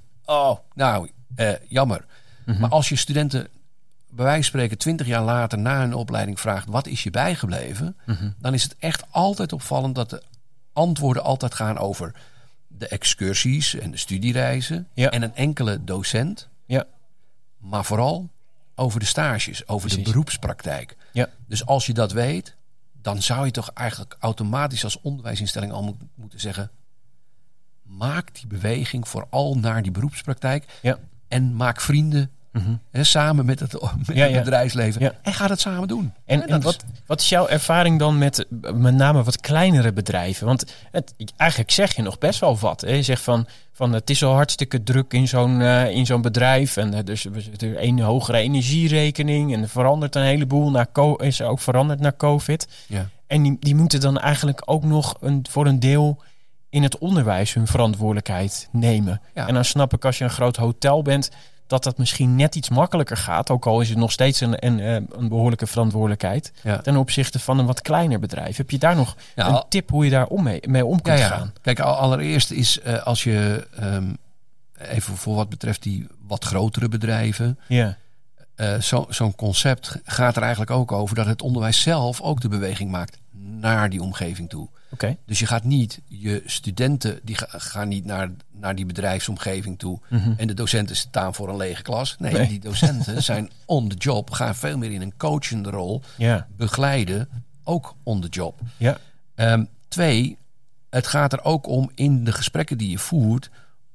jammer. Maar als je studenten bij wijze van spreken 20 jaar later na hun opleiding vraagt... wat is je bijgebleven? Dan is het echt altijd opvallend dat de antwoorden altijd gaan over... de excursies en de studiereizen. Ja. En een enkele docent. Ja. Maar vooral over de stages, over de beroepspraktijk. Ja. Dus als je dat weet, dan zou je toch eigenlijk automatisch als onderwijsinstelling al moeten zeggen... maak die beweging vooral naar die beroepspraktijk. Ja. En maak vrienden Samen met het bedrijfsleven. Ja. En ga dat samen doen. En wat is jouw ervaring dan met name wat kleinere bedrijven? Want eigenlijk zeg je nog best wel wat. Hè? Je zegt van het is al hartstikke druk in zo'n bedrijf. En dus er is een hogere energierekening. En er verandert een heleboel. Is er ook veranderd na COVID. Ja. En die moeten dan eigenlijk ook nog voor een deel in het onderwijs hun verantwoordelijkheid nemen. Ja. En dan snap ik als je een groot hotel bent, dat misschien net iets makkelijker gaat. Ook al is het nog steeds een behoorlijke verantwoordelijkheid. Ja. Ten opzichte van een wat kleiner bedrijf. Heb je daar nog een tip hoe je daar mee om kunt gaan? Kijk, allereerst is als je even voor wat betreft die wat grotere bedrijven. Ja. Zo'n concept gaat er eigenlijk ook over dat het onderwijs zelf ook de beweging maakt naar die omgeving toe. Okay. Dus je gaat niet, je studenten die gaan niet naar die bedrijfsomgeving toe. En de docenten staan voor een lege klas. Nee. Die docenten zijn on the job, gaan veel meer in een coachende rol. Ja. Begeleiden, ook on the job. Ja. 2, het gaat er ook om in de gesprekken die je voert,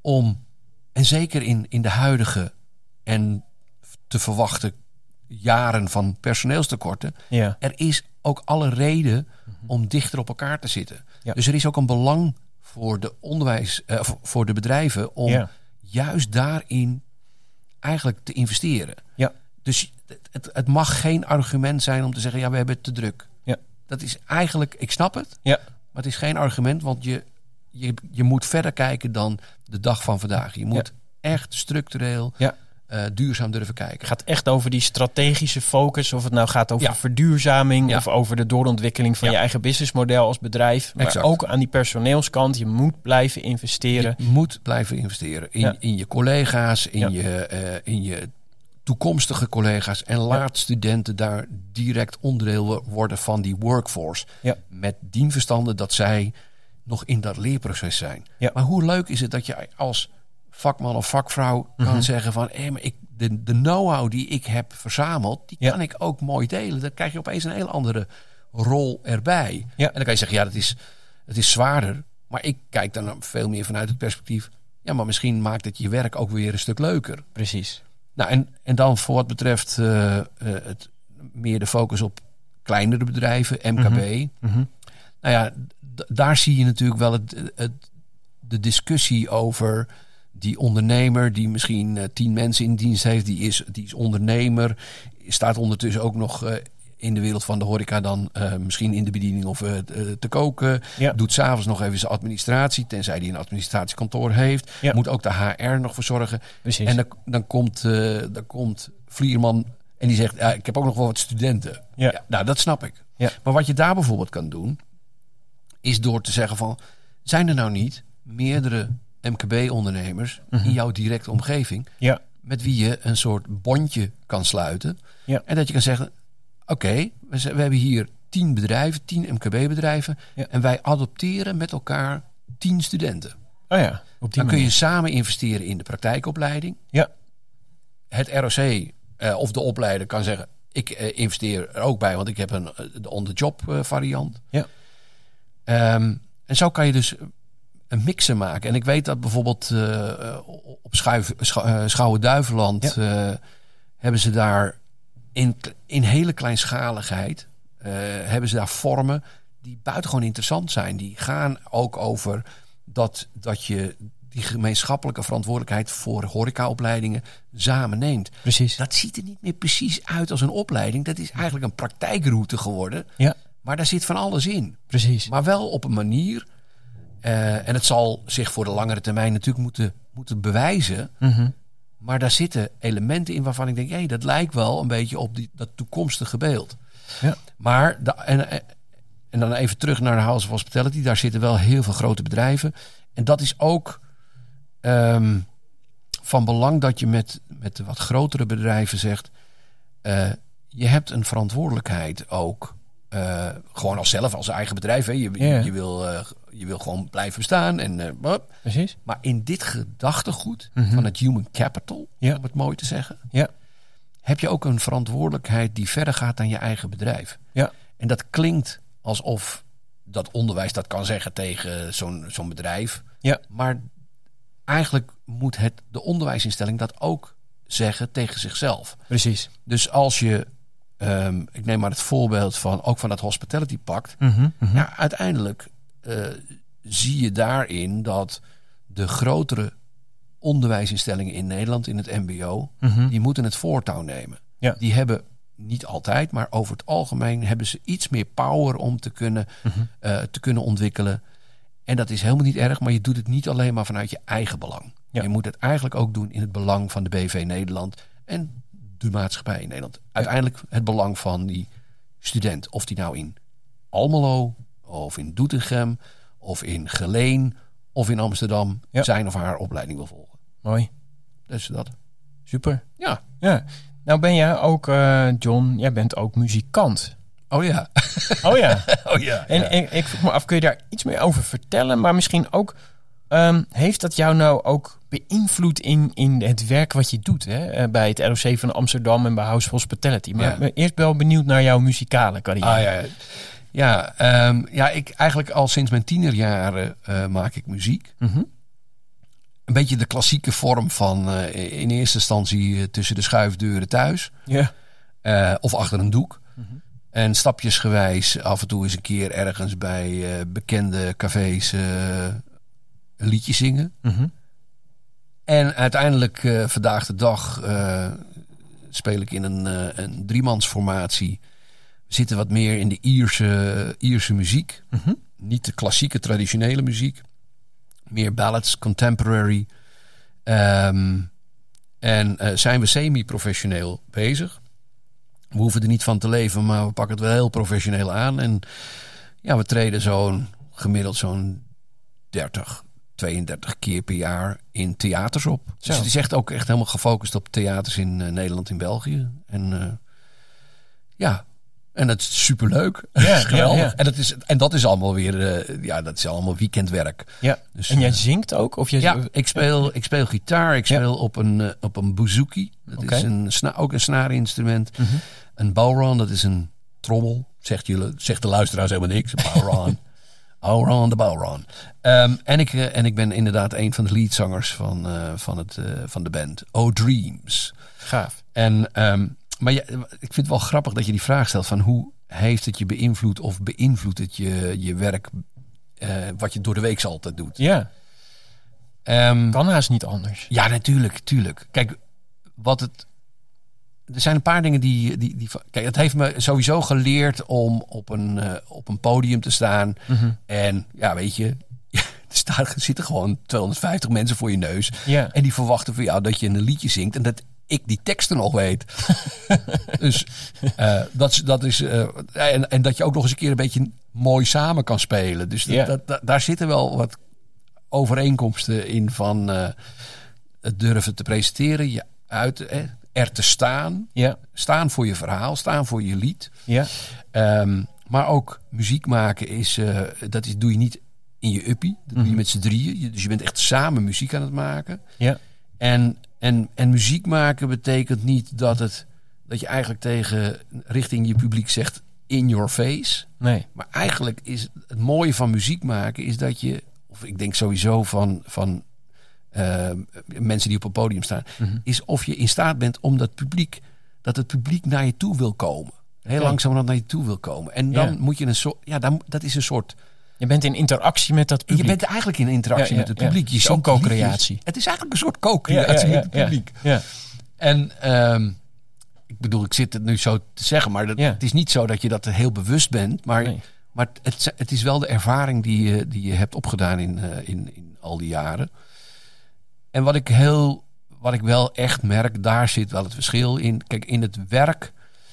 en zeker in de huidige en te verwachten jaren van personeelstekorten. Ja. Er is ook alle reden om dichter op elkaar te zitten. Ja. Dus er is ook een belang voor de voor de bedrijven om juist daarin eigenlijk te investeren. Ja. Dus het mag geen argument zijn om te zeggen, we hebben het te druk. Ja. Dat is eigenlijk, ik snap het, maar het is geen argument, want je moet verder kijken dan de dag van vandaag. Je moet echt structureel duurzaam durven kijken. Het gaat echt over die strategische focus. Of het nou gaat over verduurzaming of over de doorontwikkeling van je eigen businessmodel als bedrijf. Maar ook aan die personeelskant. Je moet blijven investeren. Je moet blijven investeren in je collega's, in je toekomstige collega's. En laat studenten daar direct onderdeel worden van die workforce. Ja. Met dienverstanden dat zij nog in dat leerproces zijn. Ja. Maar hoe leuk is het dat je als vakman of vakvrouw kan zeggen van, maar de know-how die ik heb verzameld, die kan ik ook mooi delen. Dan krijg je opeens een heel andere rol erbij. Ja. En dan kan je zeggen, het is zwaarder. Maar ik kijk dan veel meer vanuit het perspectief, maar misschien maakt het je werk ook weer een stuk leuker. Precies. Nou, en dan voor wat betreft meer de focus op kleinere bedrijven, MKB. Nou ja, daar zie je natuurlijk wel de discussie over die ondernemer die misschien 10 mensen in dienst heeft, die is ondernemer, staat ondertussen ook nog in de wereld van de horeca dan misschien in de bediening of te koken. Ja. Doet 's avonds nog even zijn administratie, tenzij hij een administratiekantoor heeft. Ja. Moet ook de HR nog verzorgen. Precies. En dan komt Vlierman en die zegt, ik heb ook nog wel wat studenten. Ja. Ja, nou, dat snap ik. Ja. Maar wat je daar bijvoorbeeld kan doen, is door te zeggen van, zijn er nou niet meerdere MKB-ondernemers in jouw directe omgeving, met wie je een soort bondje kan sluiten. Ja. En dat je kan zeggen, oké, we hebben hier 10 bedrijven, 10 MKB-bedrijven, en wij adopteren met elkaar 10 studenten. Oh ja, op die dan kun je samen investeren in de praktijkopleiding. Ja. Het ROC of de opleider kan zeggen, ik investeer er ook bij, want ik heb de on-the-job variant. Ja. En zo kan je dus een mixen maken. En ik weet dat bijvoorbeeld op Schouwen-Duiveland hebben ze daar in hele kleinschaligheid hebben ze daar vormen die buitengewoon interessant zijn. Die gaan ook over dat je die gemeenschappelijke verantwoordelijkheid voor horecaopleidingen samen neemt. Precies. Dat ziet er niet meer precies uit als een opleiding. Dat is eigenlijk een praktijkroute geworden. Ja. Maar daar zit van alles in. Precies. Maar wel op een manier. En het zal zich voor de langere termijn natuurlijk moeten bewijzen. Maar daar zitten elementen in waarvan ik denk, dat lijkt wel een beetje op dat toekomstige beeld. Ja. Maar en dan even terug naar de House of Hospitality. Daar zitten wel heel veel grote bedrijven. En dat is ook van belang dat je met de wat grotere bedrijven zegt, je hebt een verantwoordelijkheid ook. Gewoon als eigen bedrijf. Hè. Je wil gewoon blijven bestaan. Precies. Maar in dit gedachtegoed van het human capital, om het mooi te zeggen, heb je ook een verantwoordelijkheid die verder gaat dan je eigen bedrijf. Ja. En dat klinkt alsof dat onderwijs dat kan zeggen tegen zo'n bedrijf. Ja. Maar eigenlijk moet de onderwijsinstelling dat ook zeggen tegen zichzelf. Precies. Dus als je, ik neem maar het voorbeeld van dat hospitality pact. Ja, uiteindelijk zie je daarin dat de grotere onderwijsinstellingen in Nederland, in het mbo, die moeten het voortouw nemen. Ja. Die hebben niet altijd, maar over het algemeen hebben ze iets meer power om te kunnen ontwikkelen. En dat is helemaal niet erg, maar je doet het niet alleen maar vanuit je eigen belang. Ja. Je moet het eigenlijk ook doen in het belang van de BV Nederland en de maatschappij in Nederland. Uiteindelijk het belang van die student. Of die nou in Almelo, of in Doetinchem, of in Geleen, of in Amsterdam zijn of haar opleiding wil volgen. Mooi. Dus dat. Super. Ja. Nou ben jij ook, John, jij bent ook muzikant. Oh ja. Oh ja. Oh ja. En ik vroeg me af, kun je daar iets meer over vertellen? Maar misschien ook, heeft dat jou nou ook beïnvloed in het werk wat je doet? Hè? Bij het ROC van Amsterdam en bij House Hospitality. Maar ik ben eerst wel benieuwd naar jouw muzikale carrière. Ik eigenlijk al sinds mijn tienerjaren maak ik muziek. Een beetje de klassieke vorm van in eerste instantie tussen de schuifdeuren thuis. Ja. Of achter een doek. En stapjesgewijs af en toe eens een keer ergens bij bekende cafés een liedje zingen. En uiteindelijk vandaag de dag speel ik in een driemansformatie. We zitten wat meer in de Ierse muziek. Niet de klassieke traditionele muziek. Meer ballads, contemporary. En zijn we semi-professioneel bezig. We hoeven er niet van te leven, maar we pakken het wel heel professioneel aan. En ja, we treden gemiddeld zo'n 32 keer per jaar in theaters op. Zo. Dus het is echt helemaal gefocust op theaters in Nederland en België. En en dat is superleuk. Ja, geweldig. Ja. En dat is allemaal weer, dat is allemaal weekendwerk. Ja. Dus, en jij zingt ook? Of ik speel gitaar. Ik speel op een bouzouki. Dat is ook een snaarinstrument. Een bowron, dat is een trommel. Zegt de luisteraars helemaal niks. Bowron. Bowron, de bowron. En ik ben inderdaad een van de leadzangers van de band. Oh Dreams. Gaaf. Maar ik vind het wel grappig dat je die vraag stelt van hoe heeft het je beïnvloed of beïnvloedt het je werk wat je door de week altijd doet? Ja. Kan haast niet anders. Ja, natuurlijk. Kijk, er zijn een paar dingen kijk, het heeft me sowieso geleerd om op een podium te staan. En ja, weet je, er zitten gewoon 250 mensen voor je neus. Ja. En die verwachten van jou dat je een liedje zingt en dat ik die teksten nog weet. Dus dat is... en dat je ook nog eens een keer een beetje mooi samen kan spelen. Dus daar zitten wel wat overeenkomsten in van het durven te presenteren. Je er te staan. Ja. Staan voor je verhaal. Staan voor je lied. Ja. Maar ook muziek maken doe je niet in je uppie. Dat doe je met z'n drieën. Dus je bent echt samen muziek aan het maken. Ja. En muziek maken betekent niet dat je eigenlijk richting je publiek zegt in your face. Nee. Maar eigenlijk is het mooie van muziek maken is dat je, of ik denk sowieso van mensen die op een podium staan, is of je in staat bent om dat het publiek naar je toe wil komen. Heel langzaam naar je toe wil komen. En dan moet je dat is een soort... Je bent in interactie met dat publiek. Je bent eigenlijk in interactie met het publiek. Je is ook co-creatie. Het is eigenlijk een soort co-creatie met het publiek. Ja. En ik bedoel, ik zit het nu zo te zeggen, maar het is niet zo dat je dat heel bewust bent. Maar het is wel de ervaring die je hebt opgedaan in al die jaren. En wat ik wel echt merk, daar zit wel het verschil in. Kijk, in het werk,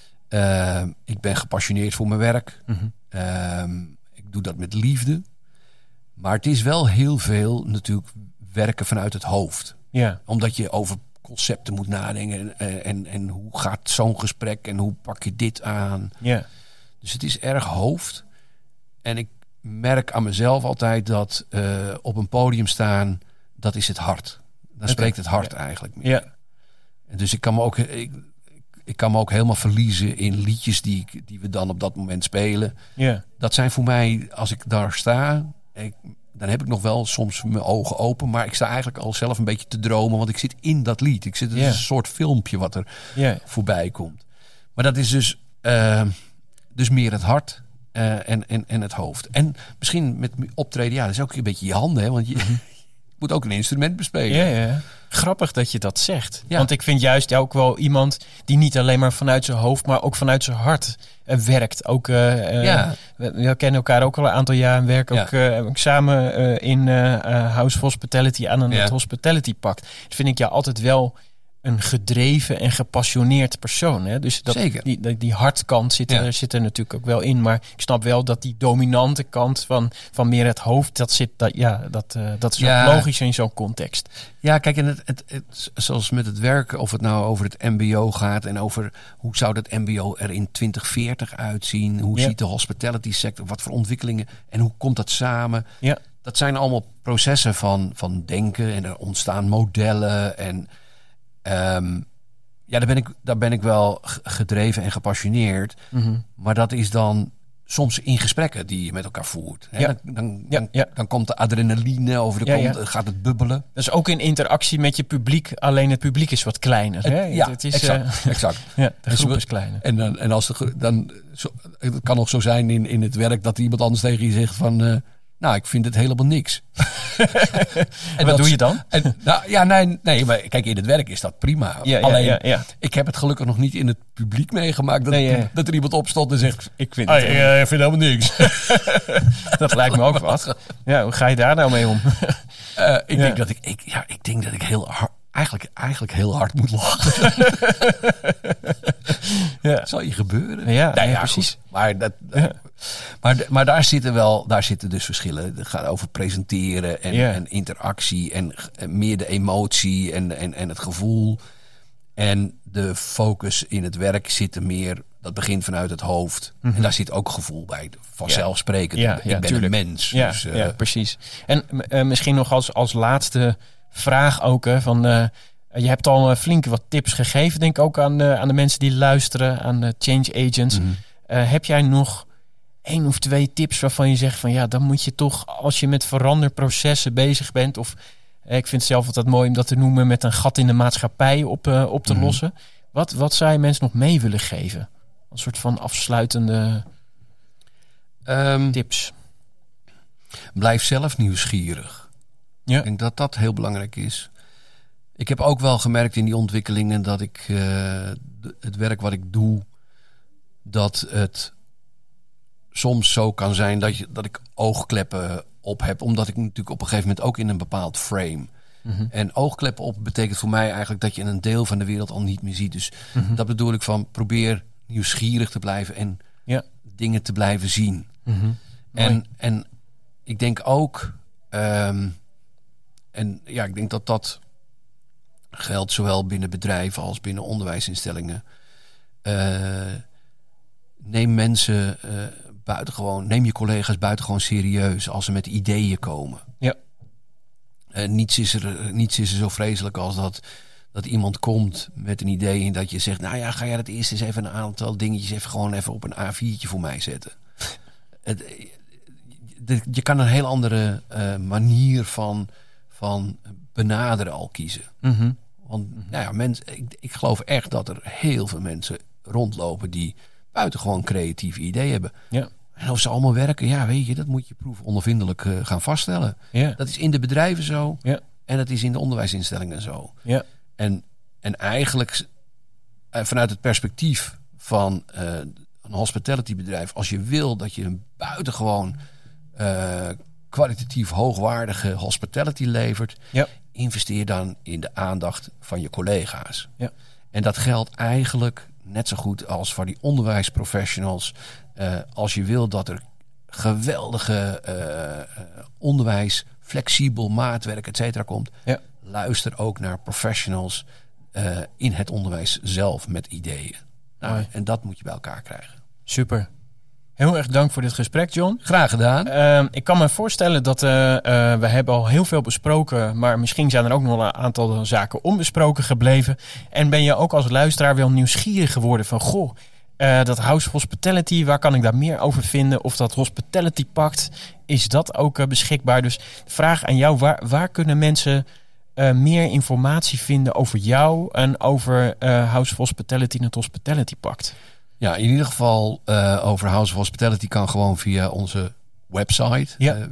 ik ben gepassioneerd voor mijn werk. Ik doe dat met liefde. Maar het is wel heel veel natuurlijk werken vanuit het hoofd. Ja. Omdat je over concepten moet nadenken. En hoe gaat zo'n gesprek en hoe pak je dit aan. Ja. Dus het is erg hoofd. En ik merk aan mezelf altijd dat op een podium staan, dat is het hart. Dan spreekt het hart eigenlijk meer. Ja. En dus ik kan me ook helemaal verliezen in liedjes die we dan op dat moment spelen. Yeah. Dat zijn voor mij, als ik daar sta, dan heb ik nog wel soms mijn ogen open. Maar ik sta eigenlijk al zelf een beetje te dromen. Want ik zit in dat lied. Het is een soort filmpje wat er voorbij komt. Maar dat is dus meer het hart en het hoofd. En misschien met optreden, dat is ook een beetje je handen. Hè? Want je moet ook een instrument bespelen. Ja. Grappig dat je dat zegt. Ja. Want ik vind juist ook wel iemand die niet alleen maar vanuit zijn hoofd, maar ook vanuit zijn hart werkt. Ook, we kennen elkaar ook al een aantal jaar en werken ook samen in House of Hospitality aan het Hospitality Pact. Dat vind ik altijd wel een gedreven en gepassioneerd persoon. Hè? Dus die hartkant zit er natuurlijk ook wel in. Maar ik snap wel dat die dominante kant van meer het hoofd, dat is ook logisch in zo'n context. Ja, kijk, en het zoals met het werk, of het nou over het mbo gaat en over hoe zou dat mbo er in 2040 uitzien? Hoe ziet de hospitality sector? Wat voor ontwikkelingen? En hoe komt dat samen? Ja. Dat zijn allemaal processen van denken en er ontstaan modellen en daar ben ik wel gedreven en gepassioneerd. Mm-hmm. Maar dat is dan soms in gesprekken die je met elkaar voert. Ja. Dan komt de adrenaline over de kont, gaat het bubbelen. Dat is ook in interactie met je publiek. Alleen het publiek is wat kleiner. Het is, exact. Ja, de groep is kleiner. En als het kan nog zo zijn in het werk dat iemand anders tegen je zegt van ik vind het helemaal niks. En wat doe je dan? Nee, maar kijk, in het werk is dat prima. Alleen, ik heb het gelukkig nog niet in het publiek meegemaakt dat er iemand opstond en zegt, ik vind helemaal niks. Dat lijkt me ook wat. Ja, hoe ga je daar nou mee om? Ik denk dat ik heel hard, eigenlijk heel hard moet lachen. Zal je gebeuren? Ja, precies. Goed. Maar daar zitten dus verschillen. Het gaat over presenteren en interactie en meer de emotie en het gevoel. En de focus in het werk zit er meer, dat begint vanuit het hoofd. Mm-hmm. En daar zit ook gevoel bij. Vanzelfsprekend. Ik ben een mens. Ja, dus, precies. En misschien nog als laatste vraag ook je hebt al flink wat tips gegeven, denk ik ook aan de mensen die luisteren, aan de change agents. Mm-hmm. Heb jij nog 1 of 2 tips waarvan je zegt van dan moet je toch, als je met veranderprocessen bezig bent, of ik vind het zelf altijd mooi om dat te noemen, met een gat in de maatschappij op te lossen. Wat zou je mensen nog mee willen geven? Een soort van afsluitende tips. Blijf zelf nieuwsgierig. Ja. Ik denk dat dat heel belangrijk is. Ik heb ook wel gemerkt in die ontwikkelingen dat ik het werk wat ik doe, dat het soms zo kan zijn dat ik oogkleppen op heb. Omdat ik natuurlijk op een gegeven moment ook in een bepaald frame. Mm-hmm. En oogkleppen op betekent voor mij eigenlijk dat je een deel van de wereld al niet meer ziet. Dus dat bedoel ik van probeer nieuwsgierig te blijven en dingen te blijven zien. Mm-hmm. En ik denk ook, ik denk dat geldt zowel binnen bedrijven als binnen onderwijsinstellingen. Neem je collega's buitengewoon serieus als ze met ideeën komen. Ja. Niets is er zo vreselijk als dat iemand komt met een idee en dat je zegt, ga jij dat eerst eens even een aantal dingetjes even op een A4'tje voor mij zetten. Je kan een heel andere manier van benaderen al kiezen. Mm-hmm. Want ik geloof echt dat er heel veel mensen rondlopen die buitengewoon creatieve ideeën hebben. Ja. En of ze allemaal werken, weet je, dat moet je proefondervindelijk gaan vaststellen. Ja. Dat is in de bedrijven zo. Ja. En dat is in de onderwijsinstellingen zo. Ja. En eigenlijk vanuit het perspectief van een hospitality bedrijf, als je wil dat je een buitengewoon kwalitatief hoogwaardige hospitality levert, investeer dan in de aandacht van je collega's. Ja. En dat geldt eigenlijk net zo goed als voor die onderwijsprofessionals. Als je wil dat er geweldige onderwijs, flexibel maatwerk, et cetera komt, luister ook naar professionals in het onderwijs zelf met ideeën. En dat moet je bij elkaar krijgen. Super. Heel erg dank voor dit gesprek, John. Graag gedaan. Ik kan me voorstellen dat we hebben al heel veel besproken, maar misschien zijn er ook nog een aantal zaken onbesproken gebleven. En ben je ook als luisteraar wel nieuwsgierig geworden van, Dat House of Hospitality, waar kan ik daar meer over vinden? Of dat Hospitality Pact, is dat ook beschikbaar? Dus vraag aan jou, waar kunnen mensen meer informatie vinden over jou en over House of Hospitality en het Hospitality Pact? Ja, in ieder geval over House of Hospitality kan gewoon via onze website. Ja.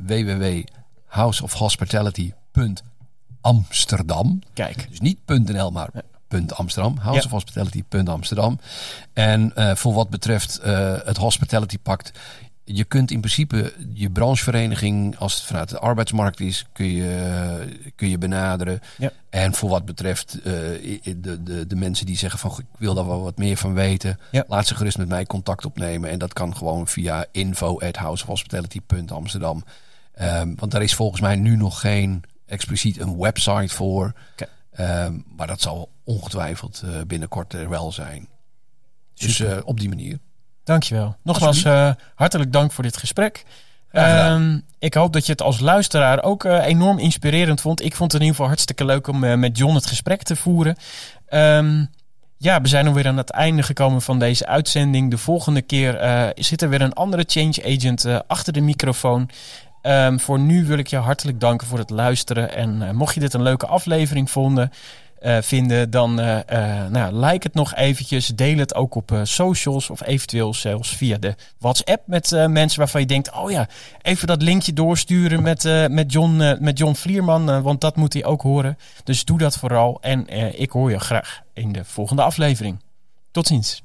www.houseofhospitality.amsterdam. Kijk. Dus niet .nl, maar .amsterdam. Houseofhospitality.amsterdam. En voor wat betreft het Hospitality Pact, je kunt in principe je branchevereniging, als het vanuit de arbeidsmarkt is, kun je benaderen. Ja. En voor wat betreft de mensen die zeggen van ik wil daar wel wat meer van weten, laat ze gerust met mij contact opnemen. En dat kan gewoon via info@houseofhospitality.amsterdam. Want daar is volgens mij nu nog geen expliciet een website voor. Okay. Maar dat zal ongetwijfeld binnenkort er wel zijn. Dus op die manier. Dankjewel. Nogmaals hartelijk dank voor dit gesprek. Ik hoop dat je het als luisteraar ook enorm inspirerend vond. Ik vond het in ieder geval hartstikke leuk om met John het gesprek te voeren. We zijn alweer aan het einde gekomen van deze uitzending. De volgende keer zit er weer een andere change agent achter de microfoon. Voor nu wil ik je hartelijk danken voor het luisteren. En mocht je dit een leuke aflevering vinden, dan like het nog eventjes. Deel het ook op socials of eventueel zelfs via de WhatsApp met mensen waarvan je denkt, even dat linkje doorsturen met John Vlierman, want dat moet hij ook horen. Dus doe dat vooral en ik hoor je graag in de volgende aflevering. Tot ziens.